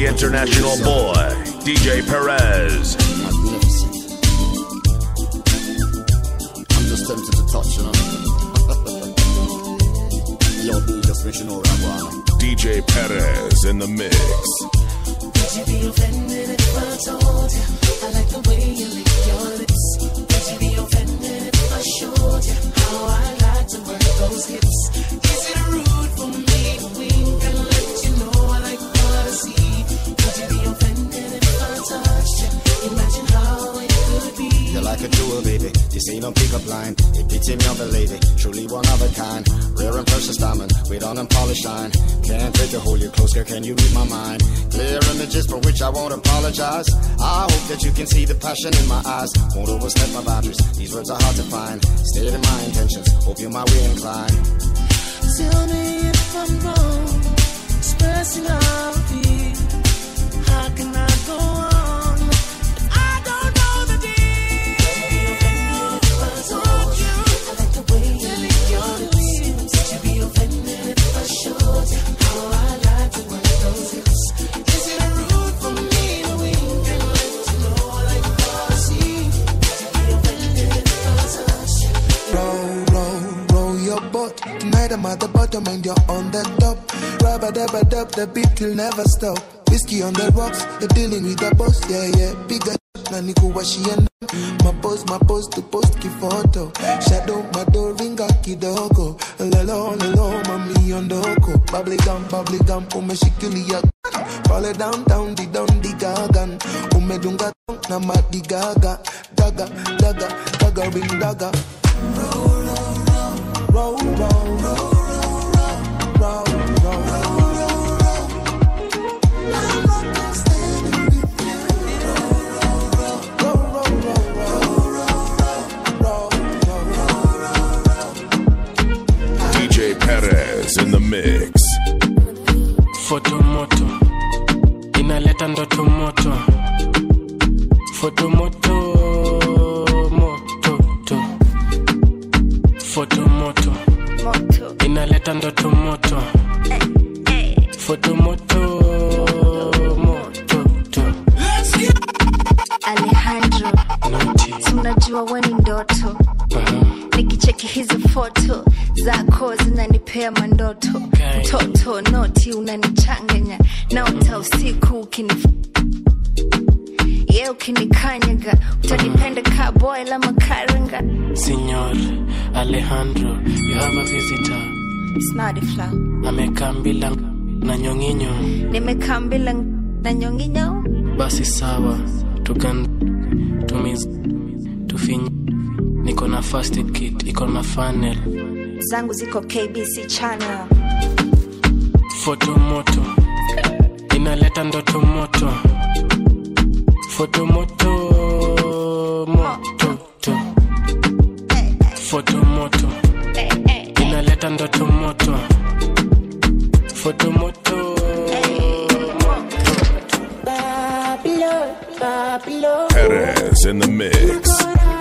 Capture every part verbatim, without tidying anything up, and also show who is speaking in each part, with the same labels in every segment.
Speaker 1: international boy, D J Perez.
Speaker 2: Magnificent. I'm just tempted to touch, you know. Yo, B, just wish you know that one.
Speaker 1: D J Perez in the mix.
Speaker 3: Would you be offended if I told you I like the way you lick your lips? Would you be offended if I showed you how I like to work those hips? Is it rude for me to wink and let you know I like what I see? Would you be offended if I touched you? Imagine how it could be.
Speaker 2: You're like a jewel, baby. This ain't no pickup line. It beats me of a lady. Truly one of a kind. Rare and precious diamond. With on and polished shine. Can't wait to hold you close, girl. Can you read my mind? Clear images for which I won't apologize. I hope that you can see the passion in my eyes. Won't overstep my boundaries. These words are hard to find. Stating my intentions. Hope you're my way inclined.
Speaker 3: Tell me if I'm wrong. Expressing how I feel. How can I go on?
Speaker 4: Tonight I'm at the bottom and you're on the top. Rubber dubber dub, the beat will never stop. Whiskey on the rocks, you're dealing with the boss, yeah, yeah. Bigger na niku washi and my post, my post to post ki photo. Shadow, my door, ringa kidogo. Lelo, lelo, mami ondoko. Bubbly gum, bubbly gum, ume shikili ya. Fall it down, down, di down, di gagan. Ume dunga, na ma di gaga. Daga, daga, daga, ring daga. Roll, roll, roll, roll, roll, roll, roll, roll, roll, roll.
Speaker 1: Perez in the mix.
Speaker 5: Fotomoto inaleta ndoto moto. Fotomoto moto to. Fotomoto moto inaleta ndoto moto. Fotomoto moto to.
Speaker 6: Alejandro, tunajua wewe ni ndoto. Nikicheki hizo foto zako zinanipea mandoto. Mtoto noti unanichanganya naota usiku ukinif yeah, ukinikanyaga utanipenda ka boy la makaranga.
Speaker 5: Señor Alejandro, you have a visitor.
Speaker 6: It's not a flow.
Speaker 5: Amekambila na nyonginyo.
Speaker 6: Nimekambila na nyonginyo.
Speaker 5: Basi sawa, tukan tumiz tufinyi. Niko na first aid kit, iko na funnel.
Speaker 6: Zangu ziko K B C channel.
Speaker 5: Fotomoto inaleta ndoto moto. Fotomoto moto to. Fotomoto inaleta ndoto moto. Fotomoto
Speaker 1: Perez in the mix.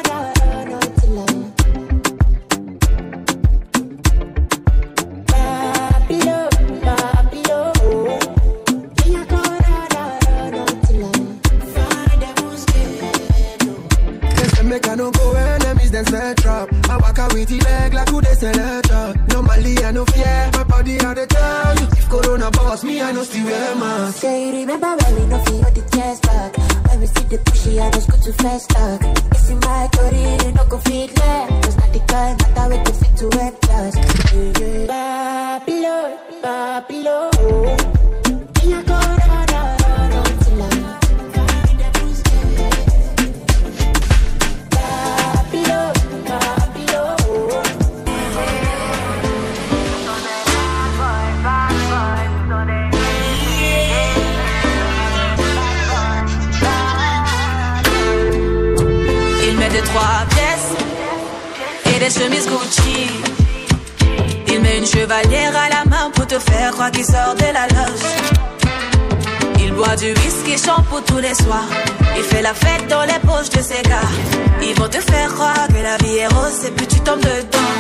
Speaker 4: I walk out with the leg like who they selector. Normally I no fear, my body out the tell you. If Corona boss me, I no still wear mask.
Speaker 7: Say remember when we no feel the chest back. When we see the pushy, I just go too fast talk. It's in my career, no go fit left. Cause not the kind that I wait to fit to red plus. Babylon, Babylon. Pina colada, don't you love?
Speaker 8: Trois pièces et des chemises Gucci. Il met une chevalière à la main pour te faire croire qu'il sort de la loge. Il boit du whisky, shampoo tous les soirs. Il fait la fête dans les poches de ses gars. Ils vont te faire croire que la vie est rose et puis tu tombes dedans.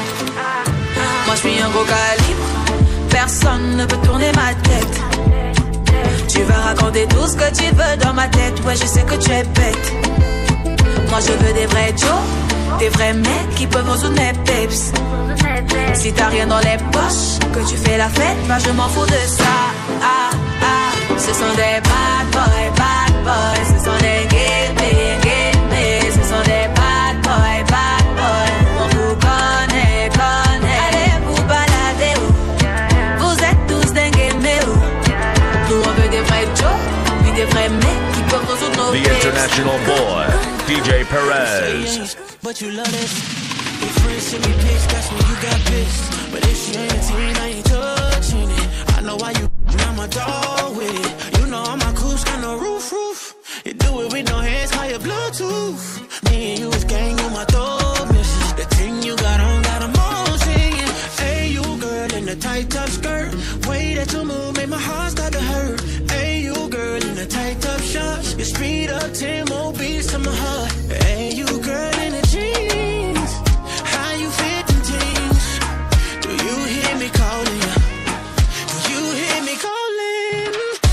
Speaker 8: Moi je suis un gros calibre, personne ne peut tourner ma tête. Tu vas raconter tout ce que tu veux dans ma tête. Ouais, je sais que tu es bête. Moi je veux des vrais Joe, des vrais mecs qui peuvent résoudre mes peps. Si t'as rien dans les poches, que tu fais la fête, bah je m'en fous de ça. Ah ah, ce sont des bad boys, bad boys. Ce sont des guillemets, guillemets. Ce sont des bad boys, bad boys. On vous connaît, connaît. Allez vous balader où? Vous êtes tous des guillemets où? Nous on veut des vrais Joe, puis des vrais mecs qui peuvent résoudre nos
Speaker 1: The
Speaker 8: peps.
Speaker 1: International Boy, D J Perez.
Speaker 9: But you love this. Your friends send me pics, that's when you got pissed. But if she ain't a teen, I ain't touching it. I know why you now my dog with it. You know all my coops got no roof, roof. You do it with no hands, call your Bluetooth. Me and you is gang, you my dog missus. The thing you got on, got them all singing. Hey, you girl in the tight top skirt. Way that you move, make my heart start to hurt. Hey, you girl in the tight top shorts. You speed up ten more beats to my heart. Hey, you girl in the jeans. How you fit in jeans? Do you hear me calling you? Do you hear me calling?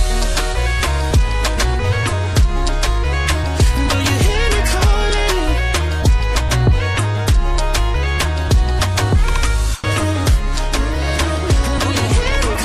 Speaker 9: Do you hear me calling? Do you hear me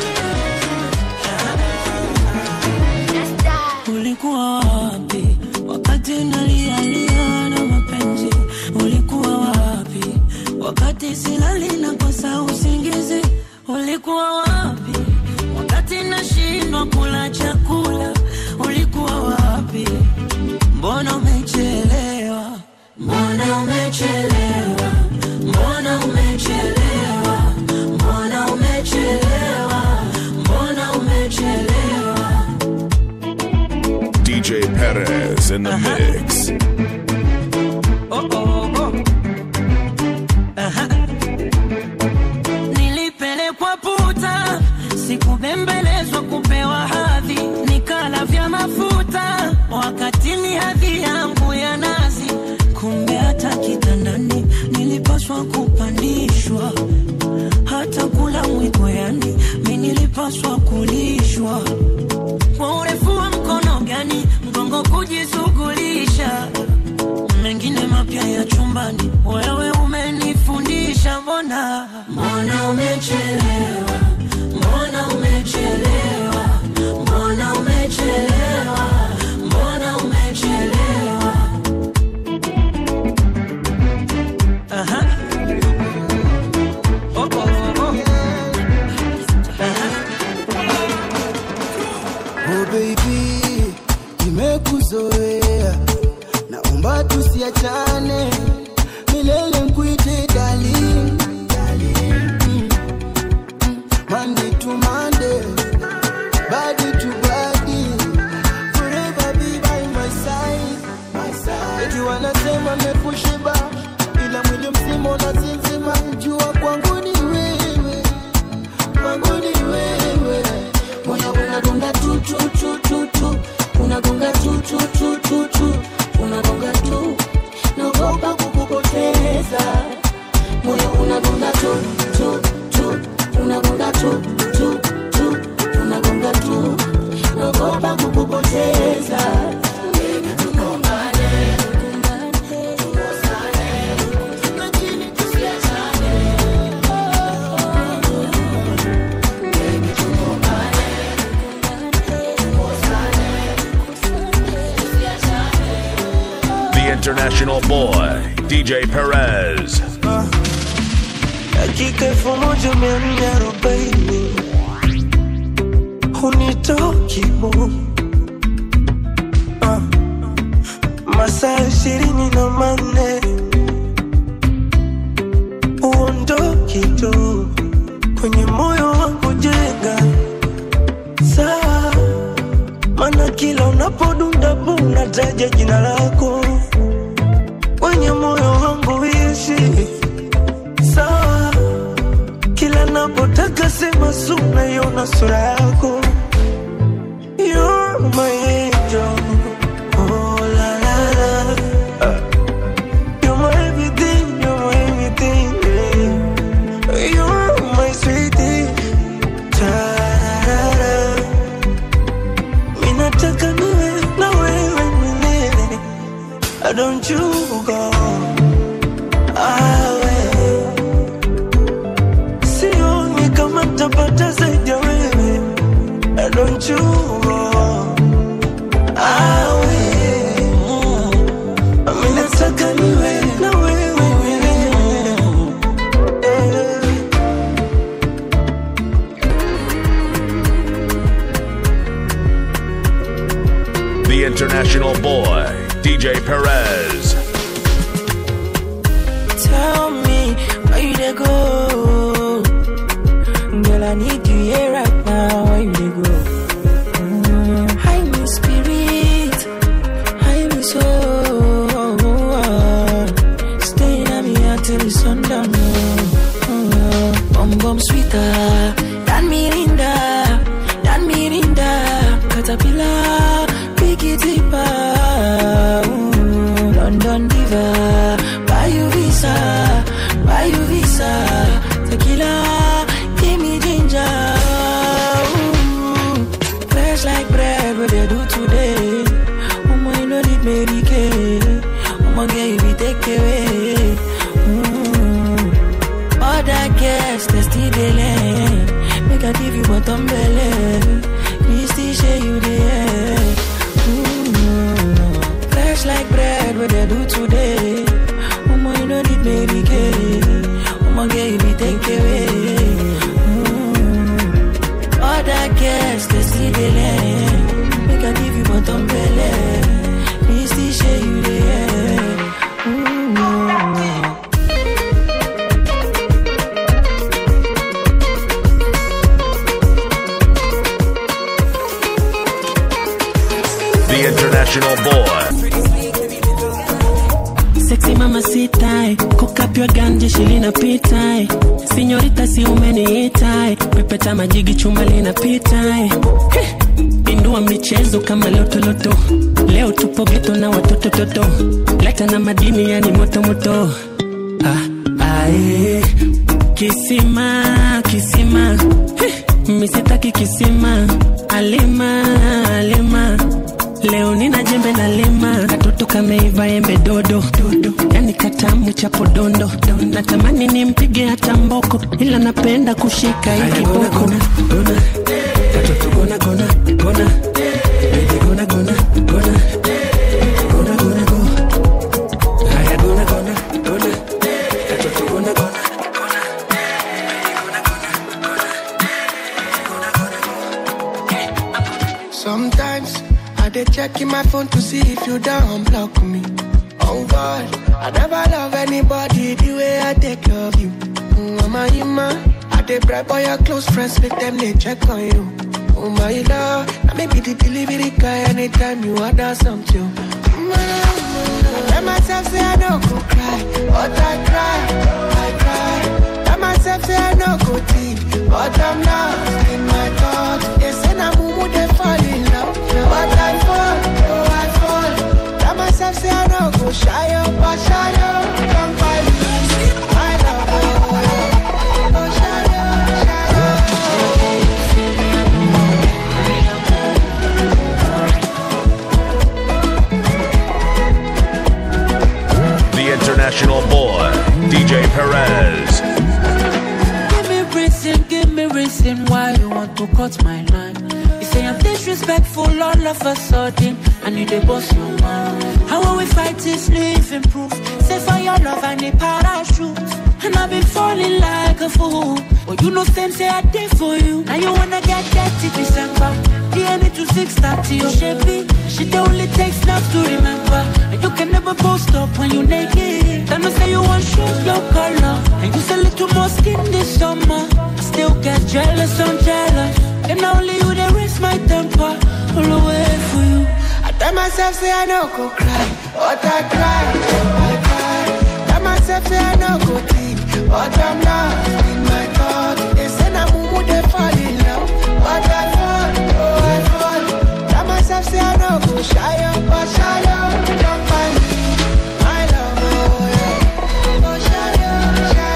Speaker 9: calling? Ulikuwa wapi wakati nalialia na mapenzi? Ulikuwa wapi wakati silali na kosa usingizi? Ulikuwa wapi wakati nashindwa kula chakula? Ulikuwa wapi? Mbona umechelewa? Mbona umechelewa? Mbona umechelewa? Mbona umechelewa? Mbona umechelewa?
Speaker 1: D J Perez in the mix.
Speaker 9: Oh, oh, oh. Aha. Nilipelekwa puta, sikubembelezwa kupewa hadhi, nikala vya mafuta wakati ni hadhi yangu ya nazi. Kumbe hata kitandani nilipaswa kupandishwa, hata kula mwiko yani mimi nilipaswa kulishwa. Kwa urefu wa mkono gani mgongo kujisugulisha, mengine mapya ya chumbani wewe umenifundisha. Mbona mbona umechelewa? Mbona umechelewa? Mbona umechelewa? Mbona umechelewa? Aha. Oh, oh, oh. Aha.
Speaker 4: Oh baby, nimekuzoea, naomba tusiachane milele, nikuite darling, darling. Mm. Monday to Monday, body to body, forever be by my side, my side. Eti wanasema mekushiba, ila mwili mzima unasinzima. Jua kwangu ni wewe, kwangu ni wewe. Moyo unagonga tu tu tu tu tu, unagonga tu tu tu tu tu, unagonga tu, naogopa kukupoteza. Moyo unagonga tu tu tu, unagonga tu tu tu, unagonga tu, naogopa kukupoteza.
Speaker 1: International Boy, D J Perez.
Speaker 9: Dakika elfu moja mia nne arobaini hunitoki mo uh, masaa ishirini na manne uondoki tu kwenye moyo wangu, jenga sawa, mana kila unapodunda buna taja jina lako kwenye moyo wangu ishi sawa, kila napotaka sema suna yona sura yako. You're my angel, oh la la la, uh, you're my everything, you're my everything, yeah. You're my sweetie, ta-da-da-da.
Speaker 10: Why don't you go away? Sioni kama tapata zaidi ya wewe. Why don't you go away? Mimi nataka niwe na wewe.
Speaker 1: The international boy, D J Perez.
Speaker 10: Tell me where you dey go, girl. I need you here right now. Where you dey go? Mm, hide me spirit, hide me soul. Staying at me until the sundown. Mm, bum bum sweeter than Mirinda, than Mirinda. Caterpillar, pick it deeper. Mm, London diva, buy you visa, buy you visa. Tequila, give me ginger. Ooh, fresh like bread, what they do today. Woman, you know need Mary-Kay. Woman, girl, you be take away. Mm, all that gas, they still delay. Make I give you bottom belly. Please share you there. Mm-hmm. Fresh like bread, what they do today. Woman, you know need Mary-Kay. Woman, girl, you be take away. Mm-hmm. All that gas, they see the land. Make I give you bottom belly. Please share you there. Mm-hmm.
Speaker 1: The international boy.
Speaker 5: Sexy mama sit tight, cook up your ganja shilina pitai. Señorita si umeniitai, pepeta majigi chuma lina pitai. Indua michezo kama loto loto. Leo tupo geto na watoto toto. Leta na madini yani moto moto. Ah, ae. Kisima, kisima. Misitaki kisima. Alima, alima. Leo nina jembe na lima. Katoto kameiva embe dodo, dodo. Yani katamu chapo dondo. Natamani nimpige hata mboko, ila napenda kushika hiki boko. Katoto gona gona gona. Baby gona gona gona. Gona gona go. Haya gona gona gona. Katoto gona gona gona. Baby gona gona gona.
Speaker 4: Sometimes I dey checking my phone to see if you don't block me. Oh God, I never love anybody the way I take love you. Mm, Mama, you man, I dey bribe all your close friends, make them they check on you. Oh my love, I may be the delivery guy anytime you order something. Mm, I tell myself say I don't go cry, but I cry, I cry. Tell myself say I don't go think, but I'm lost in my thoughts. They say na mumu they fall in love, but I fall, oh I fall. Tell myself say I don't go shy up, but shy up, don't find me. I love you, oh shy up, shy up.
Speaker 1: The international boy, D J Perez.
Speaker 8: Give me reason, give me reason why you want to cut my line. You say I'm disrespectful all of a sudden, and you dey boss your mind. How will we fight this living proof? Say for your love I need parachute, and I've been falling like a fool. But you know same say I did for you. Now you wanna get dirty December. D N A to six thirty, your shaping. She only takes love to remember. And you can never post up when you naked. Then I say you want shoes your color, and you say little more skin this summer. Still get jealous, I'm jealous. And only you that raise my temper. All the way for you.
Speaker 4: I tell myself say I don't go cry, but I cry, I cry. Tell myself say I don't go think, but I'm lost in my thoughts. They say na mumu they fall in love, but I fall, oh I fall. Tell myself say I don't go shy up, but shy up, don't find me. I love oh yeah, oh shy up, shy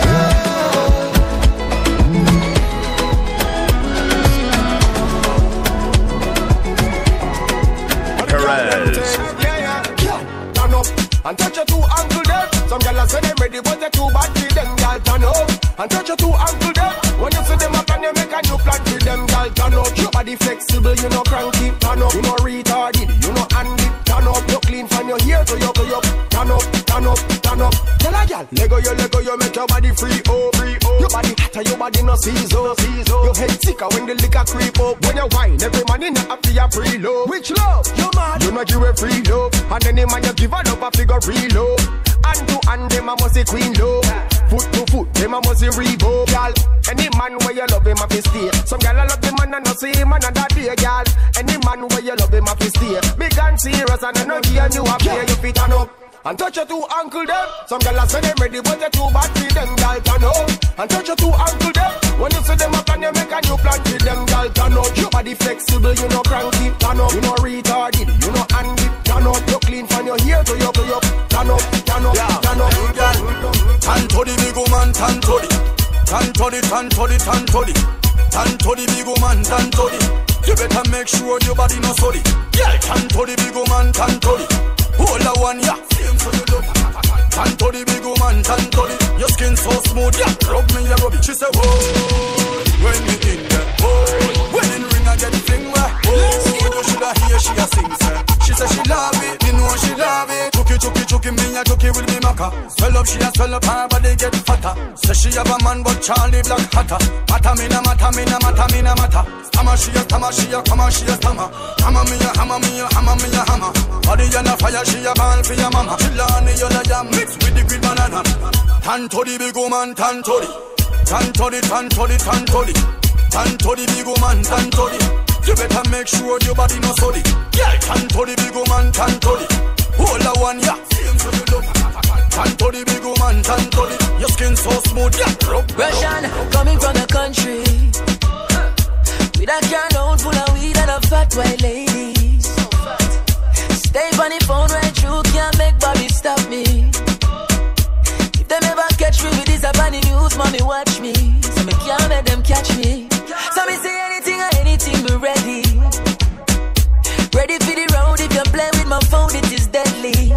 Speaker 1: Perez.
Speaker 2: Turn up
Speaker 11: and touch your two ankle them. Some gyal say them ready, but they too bad for them. Gyal turn up and touch your two ankle them. When you see them up and you make a new plan for them. Gyal turn up, your body flexible, you know cranky. Turn up, you know retarded, you know handy. Turn up, you clean from your hair to your to your. Turn up, turn up, turn up. Tell a gyal, Lego you, Lego you, make your body free, oh, free, oh. Your body hotter, your body no season, season. Your head sicker when the liquor creep up. When you wine, every man in the happy a free love. Which love? You mad? You know give a free love. And any man you give a love a figure free love. Hand to hand, them a must say queen love. Foot to foot, them a must say revo. Girl, any man where you love him a fi stay. Some girl I love the man and not see him another day, girl. Any man where you love him a fi stay. Big and serious and I know give you a play. You fit turn up and touch your two ankle them. Some girl say them ready, but they too bad for them. Girl turn up and touch your two ankle them. When you see them up and you make a new plan for them. Girl turn up, your body flexible, you know cranky. Turn up, you know retarded, you know handy. Turn up, you clean from your hair to your to your. Turn up, turn up, yeah. Turn up, girl.
Speaker 12: Turn to the big woman, turn to the. Turn to the, turn to the, turn to the. Turn to the big woman, turn to the. You better make sure your body no sorry. Yeah, turn to the big woman, turn to the. Hold the one, yeah. Same so you love. Turn to the big woman, turn to the. Your skin so smooth, yeah. Rub me, yeah, rub it. She say, whoa. When we in there, whoa. When in ring, I get the thing where, whoa. You shoulda hear she a sing, sir. She say she love it, me know she love it. Chucky, chucky, chucky, me a chucky with me maca. Swell up, she a swell up, her body get fatter. Say she have a man, but Charlie black hotter. Matter me na matter, me na matter, me na matter. Stammer she a stammer, she a come she a stammer. Hammer me a hammer, me a hammer, me a hammer. Body on a fire, she a ball for your mama. She learn the other jam mixed with the green banana. Tan to the big woman, tan to the. Tan to the, tan to the, tan to the. Tan to the big woman, tan to the. You better make sure your body no sorry. Yeah, tan to the big woman, tan to the. Hold the one, yeah. Same so you love. Tan to the big woman, tan to the. Your skin so smooth, yeah. Rub,
Speaker 10: Russian, coming from the country. With a can full of weed and a fat white lady. Stay on the phone right through, can't make Bobby stop me. If them ever catch me with this up on the news, mommy watch me. So me can't let them catch me. So me say anything or anything, me ready. Ready for the road, if you play with my phone, it is deadly.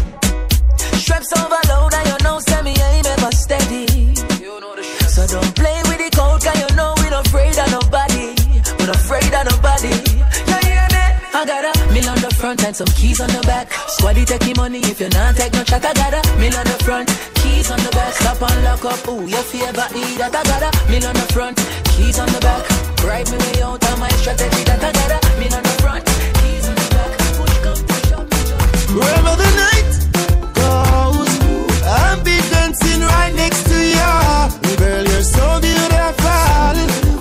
Speaker 10: Straps overload and you know, say me aim ever steady. So don't play with the code, cause you know we not afraid of nobody. We not afraid of nobody. You hear me? I got a mill on the front and some keys on the back. Squaddy take your money if you not take no chat. I got a mill on the front, keys on the back. Stop and lock up, ooh, you favor need that. I got a mill on the front, keys on the back. Ride me way out of my strategy that I got a mill on the front, keys on the back. Push come, push up, push up.
Speaker 13: Wherever the night goes, I'll be dancing right next to you. Girl, you're so beautiful.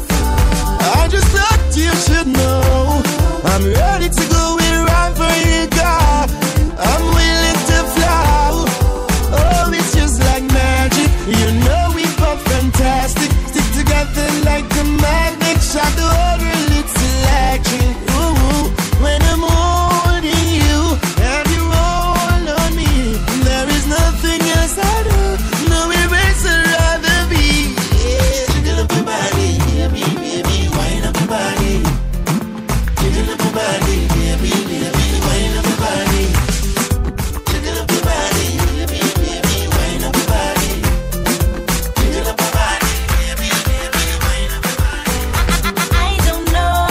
Speaker 13: I just thought you should know I'm ready to go wherever you go. I'm willing to fly. Oh, it's just like magic. You know we both fantastic. Stick together like a magnet. Shot the order, it's electric. Ooh, when I'm holding you and you roll on me, there is nothing else I do. No erase I'd rather be. Yeah, jiggle up your body, baby, baby, wind up your body. Jiggle up your body, baby, baby, wind up your body. Jiggle up your body, baby, baby, wind up your body. Jiggle up your body, baby, baby, wind up your body.
Speaker 14: I don't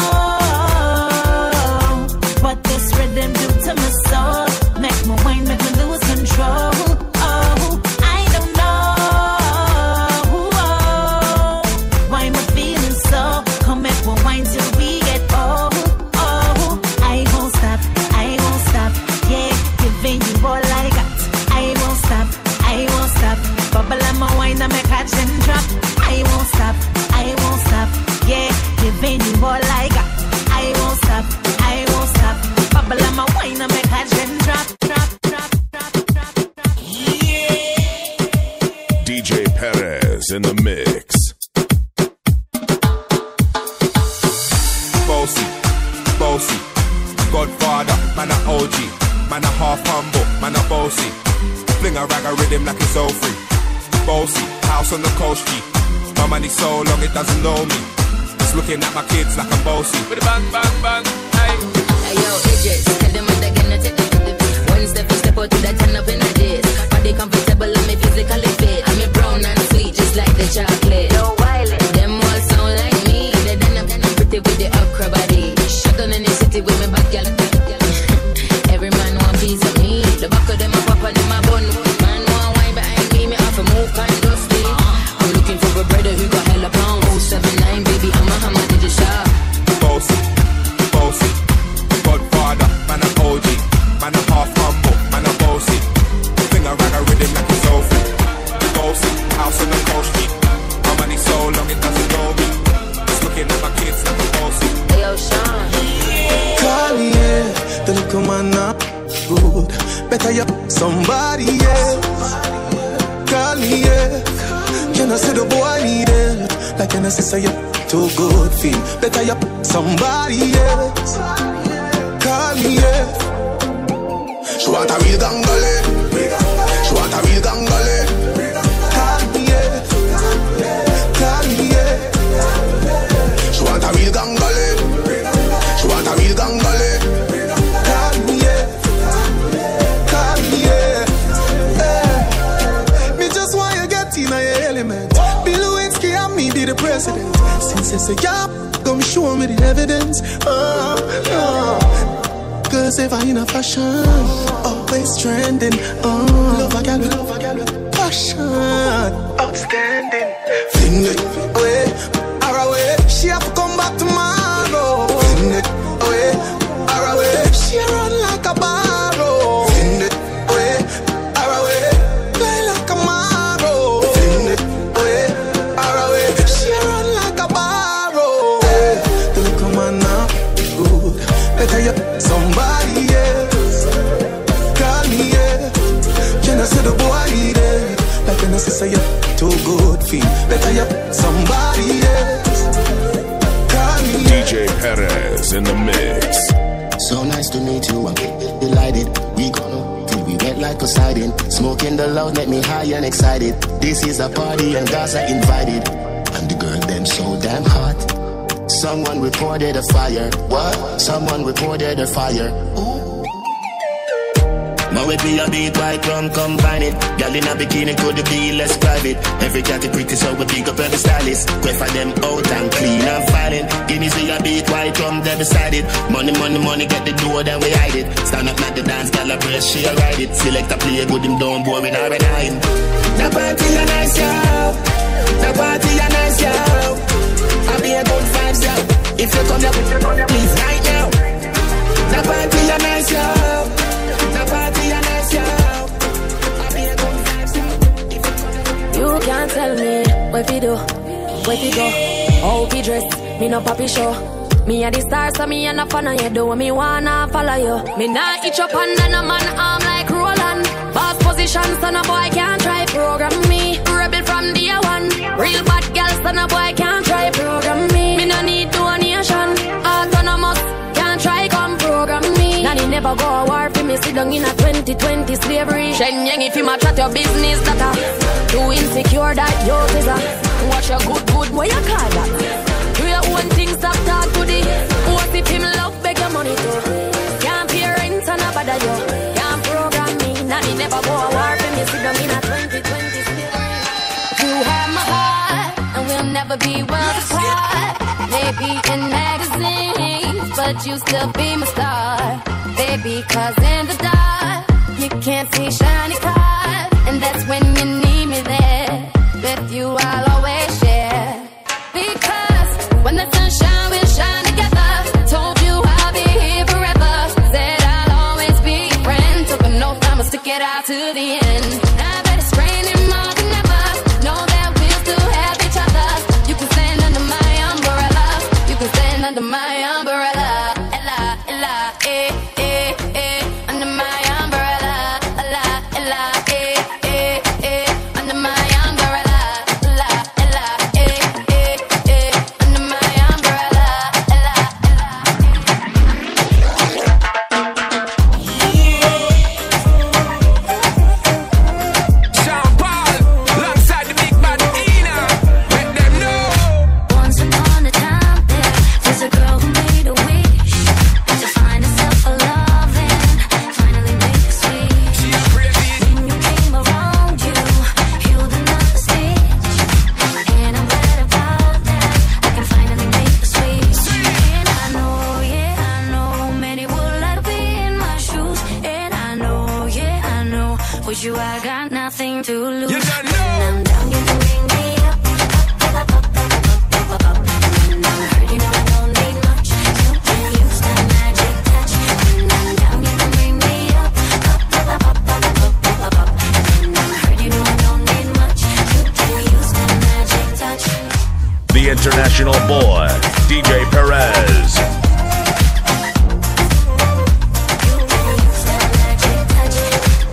Speaker 14: know what this rhythm do to my soul. Make me wine, make me lose control. Oh, I don't know why my feeling so. Come make me wine till we get old. Oh, I won't stop, I won't stop. Yeah, giving you all I got. I won't stop, I won't stop. Bubble on my wine and make catch and drop. I won't stop, I won't stop. Yeah, giving you all I got. I won't stop, I won't stop. Bubble on my wine and make catch and drop, drop, drop, drop, drop, drop.
Speaker 1: D J Perez in the mix.
Speaker 15: Bossy, bossy, Godfather, man a O G, man a half humble, man a bossy. Fling a rag a rhythm like it's all free. Bossy, house on the coast G. My money so long it doesn't know me. It's looking at my kids like I'm bossy. With a bang, bang, bang, hey.
Speaker 16: Hey yo, idiots, tell them what they're gonna take them to the beat. One step, you step out to that turn up in the
Speaker 4: Better you somebody else. Call me, yeah. Can I say the boy I need it? Like can I say you too good feel? Better you somebody else. Call me, yeah.
Speaker 13: She want a real gangale. She want a real gangale.
Speaker 4: Call me, yeah. Call me, yeah.
Speaker 13: She want a real gangale. She want a real gangale.
Speaker 4: Call me, yeah. Call me, yeah. Hey. Me just want you get in your element. Bill Lewinsky and me be the president. Since it's a job, come show me the evidence. Oh, oh. Cause if I in a fashion, always trending. Oh, love a gal, love a gal, passion, outstanding.
Speaker 13: Fling it
Speaker 4: away, or away. She have to come back tomorrow.
Speaker 13: Fling it
Speaker 4: away, or away. She run like a barrow.
Speaker 13: Fling it
Speaker 4: away, or away. Play like a marrow.
Speaker 13: Fling it
Speaker 4: away, or away. She run like a barrow. Hey, the little man now, good. Better you somebody else. Call me, yeah. Can I say the boy I need it? Like can I say you too good feel? Better you somebody else. Call me,
Speaker 1: yeah. D J Perez in the mix.
Speaker 2: So nice to meet you, I'm delighted. We gonna till we wet like Poseidon. Smoking the loud, make me high and excited. This is a party and guys are invited. And the girl them so damn hot. Someone reported a fire. What? Someone reported a fire. Ooh. My way be a beat, white rum, combine it. Girl in a bikini could be less private. Every cat is pretty, so we pick up every stylist. Quay for them out and clean and filing. Guineas be a beat, white rum, they beside it. Money, money, money, get the door, then we hide it. Stand up at the dance, girl a brace, she a ride it. Select a play, good him down, boring or a nine. The party a nice, yo. The party a nice, yo. I be a good vibes, yo. If you come here, please right now. The party a nice, yo. The party a nice, yo. I be a good vibes, yo. If you come here,
Speaker 16: you can't tell me what we do, what we go, how we dress. Me no papi show. Me a the star, so me a no fan of you. Do what me wanna follow you. Me nah itch up under no man arm like Roland. Boss position, so no boy can't try program me. Rebel from day one. Real bad girl, so no boy can't try program me. Me no need donation. Autonomous, can't try come program me. Nanny never go a war for me. Sit down in a twenty twenty slavery. Shen Yang if you match at your business, that a too insecure that you is a. Watch your good good, what you call that? Do your own things, stop talk to the. What if him love beg your money too? Can't pay rent and a bother you. Can't program me. Nanny never go a war for me. Sit down in a twenty twenty slavery. You have my heart, and we'll never be worlds apart. Maybe in magazines, but you still be my star. Baby, cause in the dark, you can't see shiny cars. And that's when you need me there. With you I'll always share. Because when the sun shines, we'll shine together. Told you I'll be here forever. Said I'll always be your friend. Took an oath, I'ma stick it out to the end. I bet it's raining more than ever. Know that we'll still have each other. You can stand under my umbrella. You can stand under my umbrella. Ella, Ella, eh, eh, eh. Under my umbrella. Ella, Ella, eh, eh, eh. Under my umbrella. Ella, Ella, eh, eh, eh. Under my umbrella. Ella,
Speaker 15: Sean Paul, alongside the big bad Ina. Let them know.
Speaker 3: Once upon a time, there was a girl who made a wish to find herself a love and finally make a switch. When you came around, you healed another stitch, and I'm glad about that. I can finally make the switch. And I know, yeah, I know, many would like to be in my shoes. And I know, yeah, I know, with you I got nothing to lose.
Speaker 15: You don't know.
Speaker 3: When I'm down, you can bring me up, up, up, up, up, up, up, up. When I'm hurt, you know I don't need much. You can use that magic touch. When I'm down, you can bring me up, up, up, up, up, up, up, up, up. When I'm hurt, you know I don't need much. You can use that magic touch.
Speaker 1: The international boy, D J Perez.
Speaker 3: You can use that magic touch.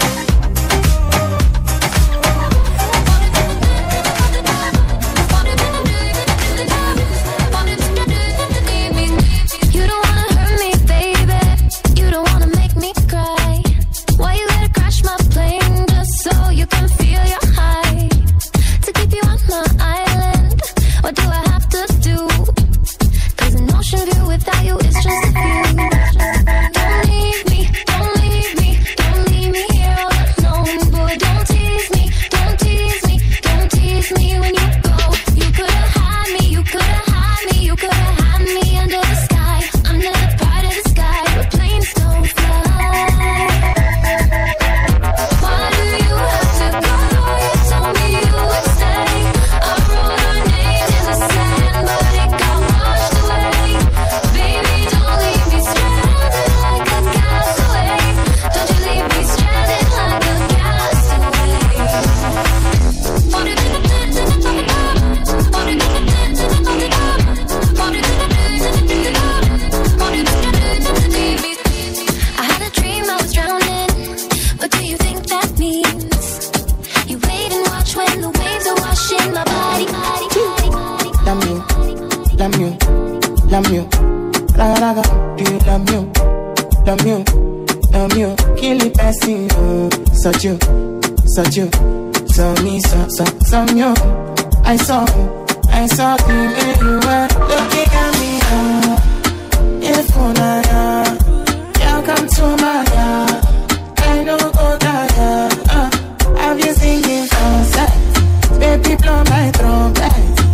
Speaker 4: love you, raga raga, do you love you, love you, love you, kill the person, oh, such you, such you, so me, so, so, so you, I saw, I saw the way you were looking at me, oh, if only, oh, you come to my yard, I know go there, uh, I've been singing for sex, baby blow my trumpet.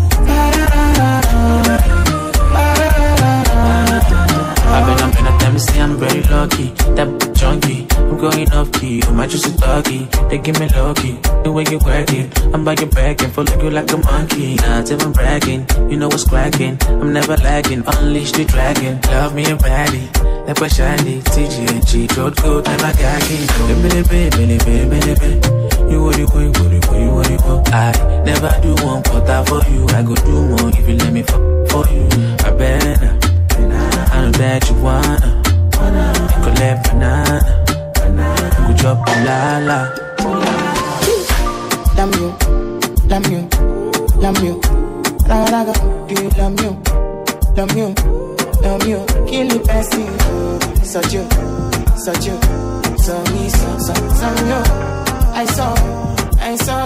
Speaker 10: I've been up in a time to say I'm very lucky. That junkie, I'm going off key. You might just a doggy, they give me low key. The way you work it, I'm by your back and follow you like a monkey. Not even bragging, you know what's cracking. I'm never lagging, unleash the dragon. Love me and ratty, like my shiny. T G and G, road good, I'm a gagging. Baby, baby, baby, baby, baby. You what you want, what you want, you what you want. I never do one quarter for you. I go do more if you let me fuck for you. I better, I know that you wanna. You could let banana, you could drop a la la.
Speaker 4: Love you, love you, love you, raga raga, do you love you, love you, love you, kill the person, such you, such you, so me, so, so, so you. I saw, I saw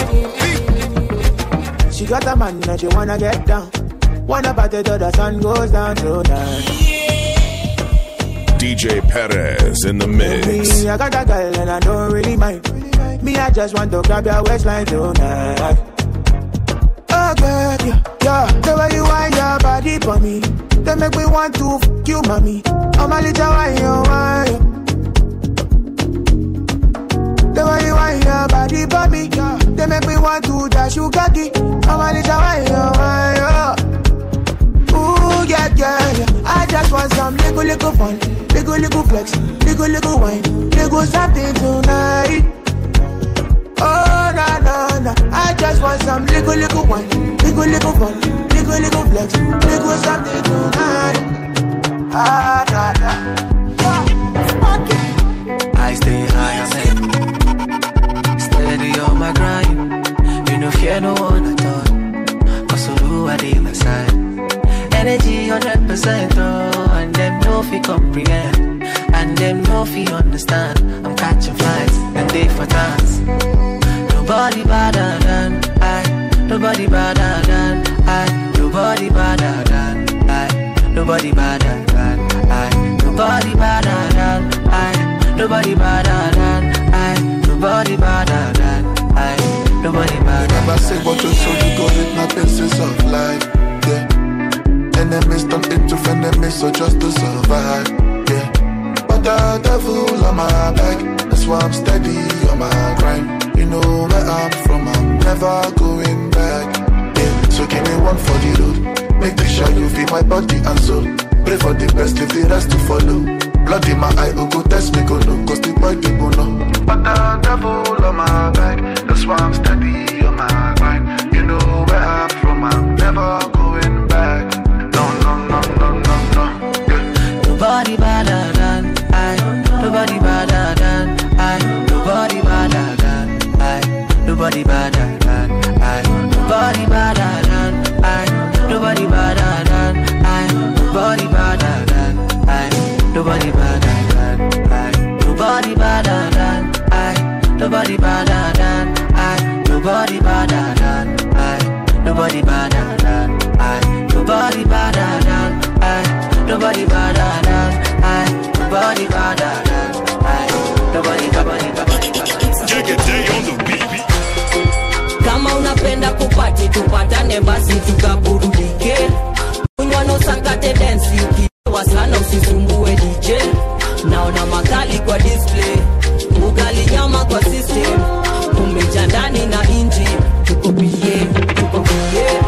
Speaker 4: the
Speaker 17: she got a man that she wanna get down. Wanna party till the sun goes down tonight.
Speaker 1: D J Perez in the mix.
Speaker 17: Me, I got a girl and I don't really mind. Me, I just want to grab your waistline tonight. Oh, girl, yeah, yeah. The way you wind your body for me, they make me want to fuck you, mommy. I'm a little wine, you wine. The way you wind your body for me, they make me want to dash you cocky. I'm a little wine, you wine. Ooh, yeah, yeah, yeah. I just want some little, little fun, little, little flex, little, little wine, little something tonight. Oh, no, no, no. I just want some little, little wine, little, little fun, little, little flex, little something tonight. Ah, nah, nah.
Speaker 10: I stay high, I'm steady on my grind. You know, fear no one at all. Cause so do I dey my side. Energy one hundred percent, oh, and them no fi comprehend, and them no fi understand. I'm catching flights, and they for dance. Nobody better than I, nobody better than I, nobody better than I, nobody better than I, nobody better than I, nobody better than I, nobody better than I, nobody better.
Speaker 18: Never say what you so you go with my pieces of life, yeah. Enemies turn into frenemies, so just to survive, yeah. But the devil on my back, that's why I'm steady on my grind. You know where I'm from, I'm never going back, yeah. So give me one for the road, make sure you feel my body and soul. Pray for the best, leave the rest to follow. Blood in my eye, oh go test me, go no, cause the boy people know. But the devil on my back, that's why I'm steady on my grind. You know where I'm from, I'm never going back.
Speaker 10: Nobody better than I, nobody better than I, nobody better than I, nobody better than I, nobody better than I, nobody better than I, nobody better than I, nobody better than I, nobody better than I, nobody better than I, nobody better than I, nobody better than I, nobody better than I, nobody better than I, nobody better than I, nobody, nobody, nobody, nobody.
Speaker 19: Kama unapenda kupati tupatane basi tukaburudike. Kunywa no sakate dance ukiwa sana usisumbue D J. Naona makali kwa display, ugali nyama kwa system. Umeja ndani na inji, tuko biye, tuko biye.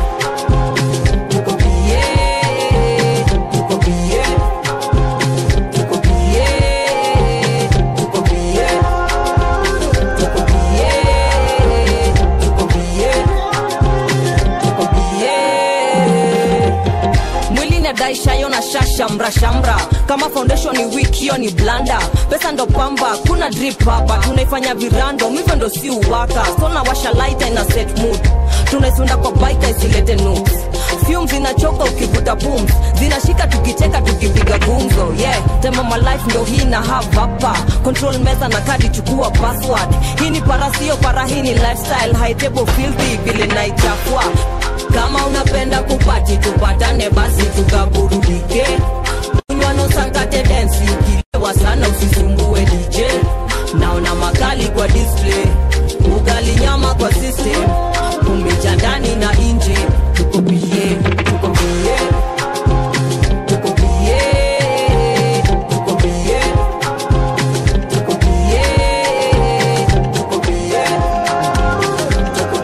Speaker 19: Daisha yona shashamra shamra. Kama foundation ni weak hiyo ni blanda. Pesa ndo pamba, kuna drip hapa. Tunaifanya virando, mivyo ndo si uwaka. So na washa lighter ina set mood. tunaisunda kwa bike isilete nuks. Fumes zinachoka ukivuta pums, zinashika tukicheka tukipiga gumzo. Yeah, time of my life ndo hii na have hapa. Control meza na kadi chukua password. Hii ni para sio para, hii ni lifestyle. High table filthy vile naichafua. Kama unapenda kupati tupatane basi tukaburudike. Unwano sakate dance ukilewa sana usisumbue D J. Naona makali kwa display, ugali nyama kwa system. Umeja ndani na nje, tuko bie, tuko bie, tuko bie, tuko bie, tuko bie, tuko bie, tuko bie, tuko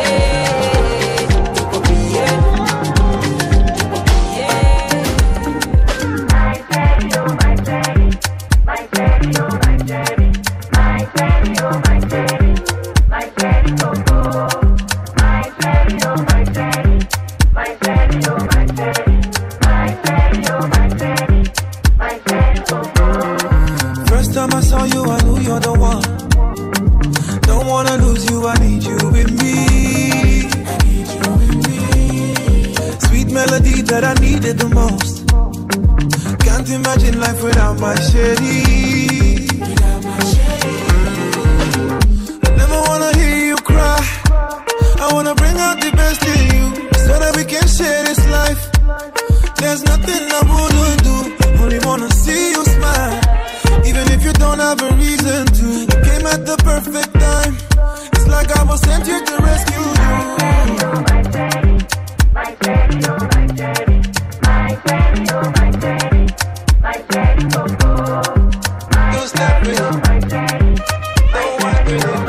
Speaker 19: bie, tuko bie. My daddy, oh my daddy, my daddy, oh my daddy, my daddy, oh my daddy, my daddy, oh oh.
Speaker 17: First time I saw you, I knew you're the one. Don't wanna lose you, I need you with me. I need you with me. Sweet melody that I needed the most. Can't imagine life without my shady. Without my shady. I never wanna hear you cry. I wanna bring out the best in you, so that we can share this life. There's nothing I wouldn't do, only wanna see you smile. Even if you don't have a reason to, you came at the perfect time. It's like I was sent here to rescue you. My daddy, my daddy, oh my daddy, my daddy, oh my daddy, my daddy, oh oh. Don't step with it, my daddy, don't walk with it.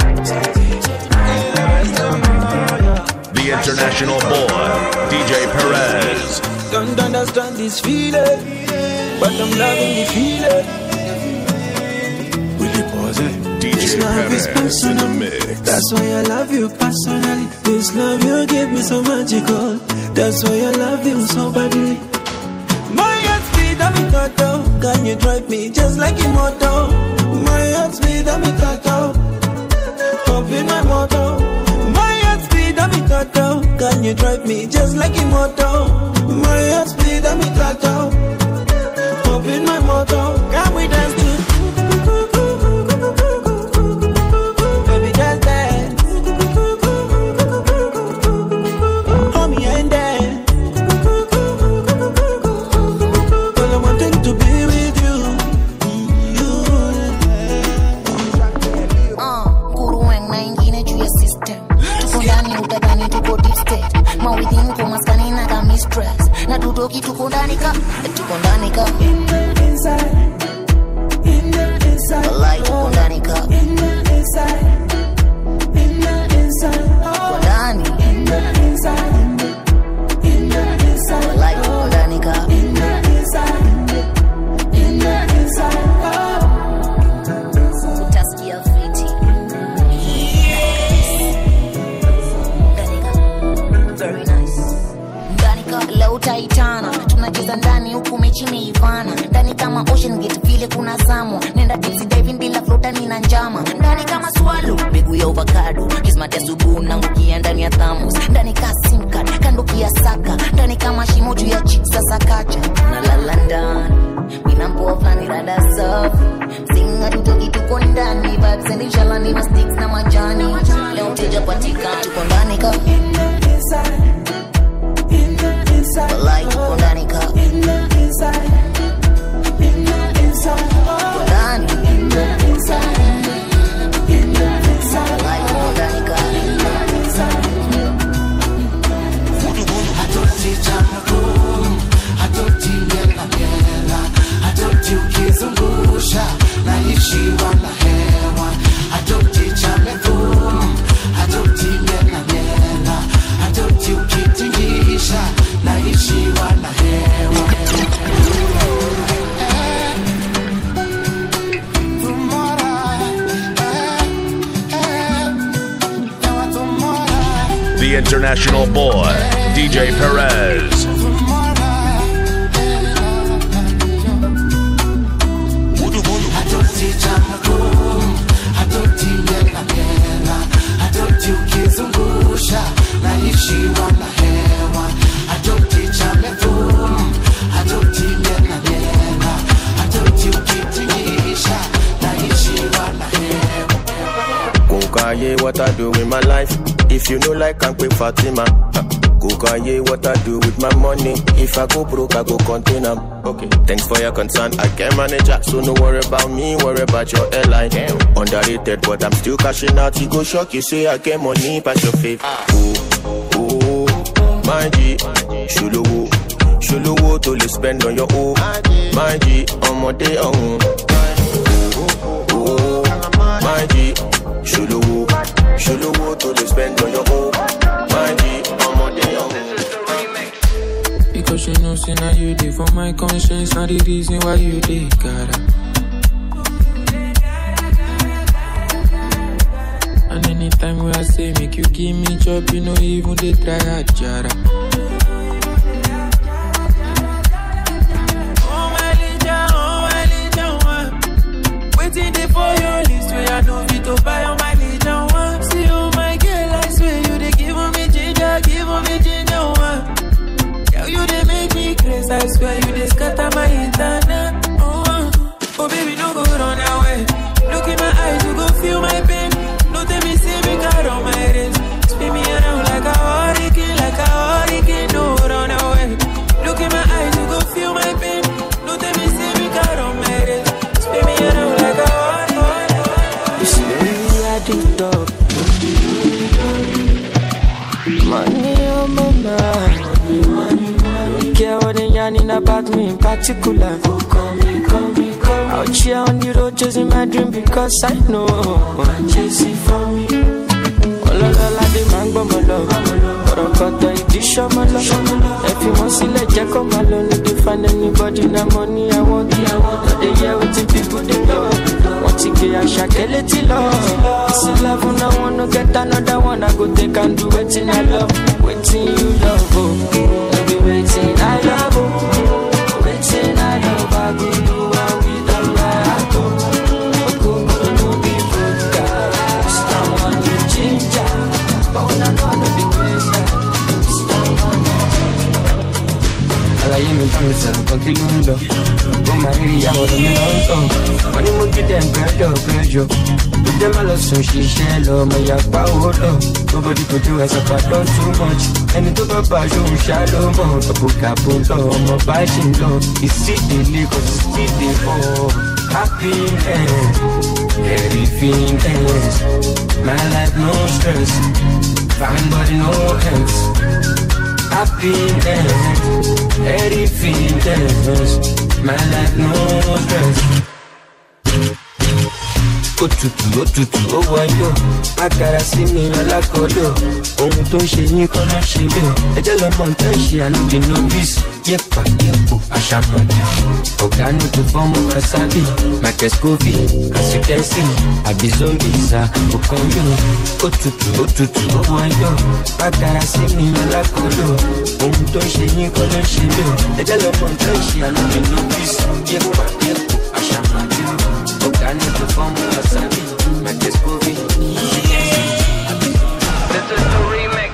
Speaker 1: The international boy, D J Perez.
Speaker 17: Don't understand this feeling, but I'm loving the feeling. Will you pause it?
Speaker 1: D J
Speaker 17: This love is
Speaker 1: Perez in the mix.
Speaker 17: That's why I love you personally. This love you give me so magical. That's why I love you so badly. My heart speed, I'm in total. Can you drive me just like a motor? My heart speed, I'm in total. Up in my motor. My heart speed, I'm in total. Can you drive me just like a motor? My heart speed, I'm in total. Up in my motor. Can we dance to? Baby, just dance. Hold me and dance. Cause I'm wanting to be with you.
Speaker 20: Uh, kurueng na ingine juu ya system. Tuko ndani utadhani tuko deep state. Mawithin kumaskani na ka mistress. Na tutoki tuko ndani ka, tuko ndani ka. In the inside, in the inside. Like tuko ndani ka. In the inside, in the inside. Tuko ndani. In the inside, in the inside. Like tuko ndani ka. In the inside, in the inside. Utasikia fiti. Very nice. Ndani ka leo utaitana, tunacheza ndani huku mechi imeivana. Ndani kama Ocean Gate vile kuna zamwa. Nenda tipsy diving bila flota nina njama. Ndani kama swallow, mbegu ya avocado. Kismati ya subu nangukia ndani ya thermos. Ndani ka sim card, kando kia saka. Ndani kama shimo juu ya chicks sasa kacha. Na lala ndani, minampoa flani rada safi. Singa tutoki tuko ndani, vibes and inshallah ni ma sticks na majani. Leo teja patika, tuko ndani ka. In the inside, in the inside. Like tuko ndani ka. In the inside, in the inside. Tuko ndani. In the inside, in the inside. Like tuko ndani ka. In the inside.
Speaker 3: Hatoti changu, hatoti yela yela, hatoti ukizungusha na ishiwa na hewa. Hatoti changu, hatoti yela yela, hatoti ukitingisha na ishiwa na hewa.
Speaker 1: The international boy, D J Perez.
Speaker 3: Hatoti changu, hatoti yela yela, hatoti ukizungusha na ishiwa
Speaker 21: Kukaye, what I do with my life. If you know like I'm quick Fatima. Kukaye, what I do with my money. If I go broke, I go contain them. Okay. Thanks for your concern. I can manage that, so no worry about me, worry about your airline. Damn. Underrated, but I'm still cashing out. You go shock, you say I get money past your faith. Ooh, ooh, my G, shuluwo, shuluwo to le spend on your own. My G, on my day on. My G, shuluwo, shuluwo to le spend on your own. My G, on my day on.
Speaker 10: Because you know, say now you did for my conscience, not the reason why you did, gotta. And anytime when I say make you give me job, you know even they try hard, jara. Oh my legion, oh my legion one, waiting there for your list where I know fit to buy on my legion one. See oh my girl, I swear you they give me ginger, give me ginger one. Girl you they make me crazy, I swear you they scatter my internet. Oh, uh. Oh baby no go run away, look in my eyes you go feel my pain. Don't tell me, say me got on my wrist. Spin me around like a hurricane, like a hurricane. No, run away. Look in my eyes, you go feel my pain. Don't tell me, say me got on my wrist. Spin me around like a hurricane. You see, baby, I did talk. Money on my mind. Don't care what they yarning about me in particular. Oh, call me, call me. Out here on the road chasing my dream because I know I'm chasing for me. All of the lady man go my love, but I got the edition my love. If you want to let Jack come alone, need to find anybody that money I want. I want the year with the people they love. Want to get a shakeleti love. It's a love and I want to get another one. I go take and do waiting I love, waiting you love. Oh, be waiting I love. Oh, waiting I love. I go do. Kí ló ń lọ? Ó máa rí ìyàwó mi lọ́tọ̀. Wọ́n ní mo jí dem gbẹ́jọ́ gbẹ́jọ́. Ó jẹ́ má lọ sùn ṣiṣẹ́ lọ, ọmọ ìyá pa owó lọ. Nobody could do as if I done too much. Ẹni tó bá bá aṣọ òṣà ló mọ̀. Ọ̀bùkàbù lọ, ọmọ bá ṣì ń lọ. Ìsídìílé kò sí sídìí fọ́. Happiness, everything else. My life no stress. Fine body no hands. Happiness, everything else. My life no stress. Òtútù òtútù ó wáyọ̀, àkàrà sí mi alákọ̀ọ́dọ̀. Ohun tó ń ṣe yín kọ́ ló ṣe bẹ́ẹ̀. Ẹjẹ́ lọ́mọ ń tẹ́ ṣe àlùdí novice. Yẹ́pà yẹ́pò àṣàmọ̀dé. Ọ̀gá ní tó fọ́mù Kasabi. Microscopy, as you can see. Àbí zombie sa òkan yóò. Òtútù òtútù ó wáyọ̀, àkàrà sí mi alákọ̀ọ́dọ̀. Ohun tó ń ṣe yín kọ́ ló ṣe bẹ́ẹ̀. Ẹjẹ́ lọ́mọ ń tẹ́ ṣe àlùdí novice. Yẹ́pà yẹ́pò àṣàmọ̀dé. Ọ̀gá ní tó fọ́mù Kasabi. Microscopy. This is the remix.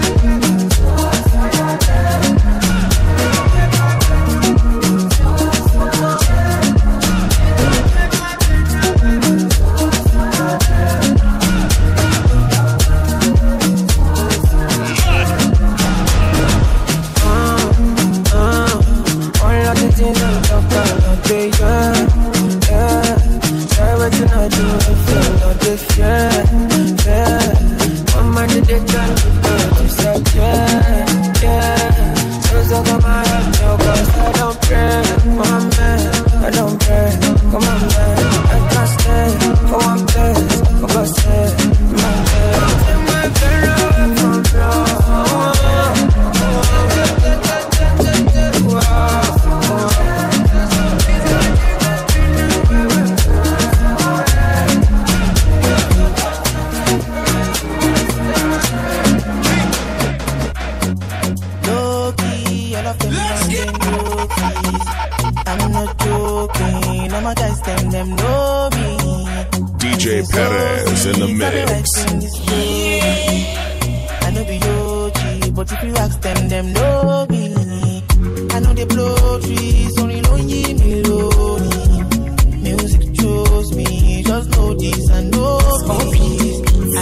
Speaker 1: D J Perez in the mix.
Speaker 17: I know be O G, but if you ask them, them know me. I know they blow trees, only lonely melody. Music chose me, just know this and know peace. I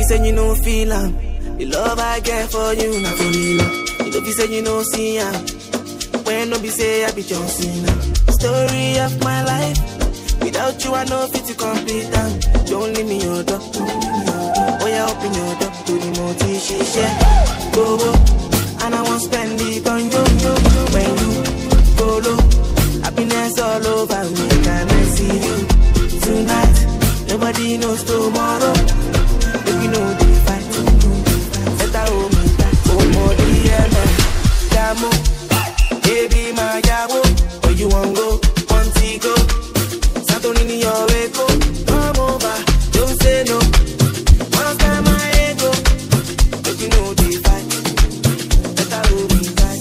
Speaker 6: say you no feel am. The love I get for you, not for me. You know be say you no see am. When no be say I be John Cena. Story of my life. Without you I know fit to complete am. Don't leave me your door. Oh yeah, open your door to the multi share. Go go, and I won't spend it on you. When you go low, happiness all over me. Can I see you tonight? Nobody knows tomorrow. If you know the fight, better hold me tight. Oh more D M, Damo, baby my Yabo. Where you want go? Want to go? Santorini your way go. Come over, don't say no. One time my ego. If you know the fight, better hold me tight.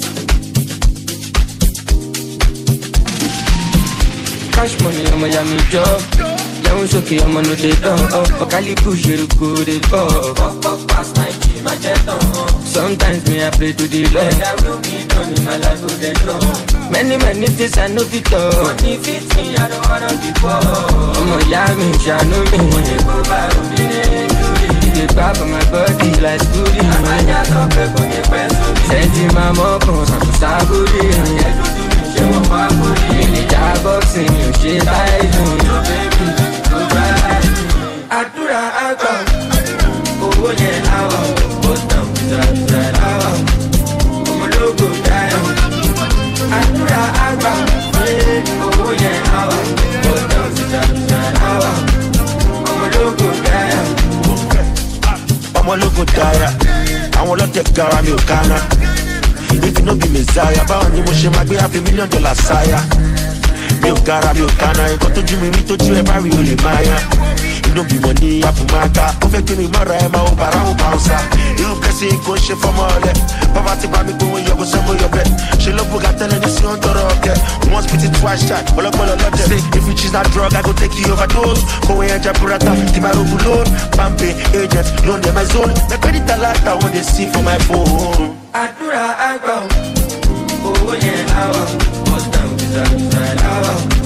Speaker 22: Cash money on Miami job. I'm so okay, I'm on the down. Oh, Kali push you to go to go. Past my key, my jet on. Sometimes me I pray to the Lord. I will be done in my life with the Lord. Many, many things I know fit all. Money fits me, I don't wanna be poor. I'm a young man, I know me. When you go by, I'm in the back of my body like goody. I'm just up for your best. Sending my mom, I'm so goody. I'm in the boxing, you shit I do. Adura agba, owó yẹn awa, bọ́tàn tàtà awa, ọmọlógo dáyà. Adura agba, owó yẹn awa, bọ́tàn tàtà awa, ọmọlógo dáyà.
Speaker 23: Ọmọlógo dáyà, àwọn ọlọ́tẹ̀ gara mi ò kánná. If you no be Messiah, báwo ni mo ṣe máa gbé half a million dollars sáyà? Mi ò gara, mi ò kánná, nǹkan tójú mi rí tójú ẹ bá rí o lè máa yá. You don't be money, I put my car. Perfect me, my rhyme, I'm para pausa. You can see go shit for more. Poverty by me going, you go somewhere your bed. She love what got telling you, see on the rock. Once spit it twice, shot. All up, all up, say, if you choose that drug, I go take you overdose. Go and Japurata, Timaro Bulon, Pampe, agents, loan them my zone. The credit a lot, I want to see for my phone.
Speaker 22: Adura agba, oh yeah, hour, bust down to that side hour.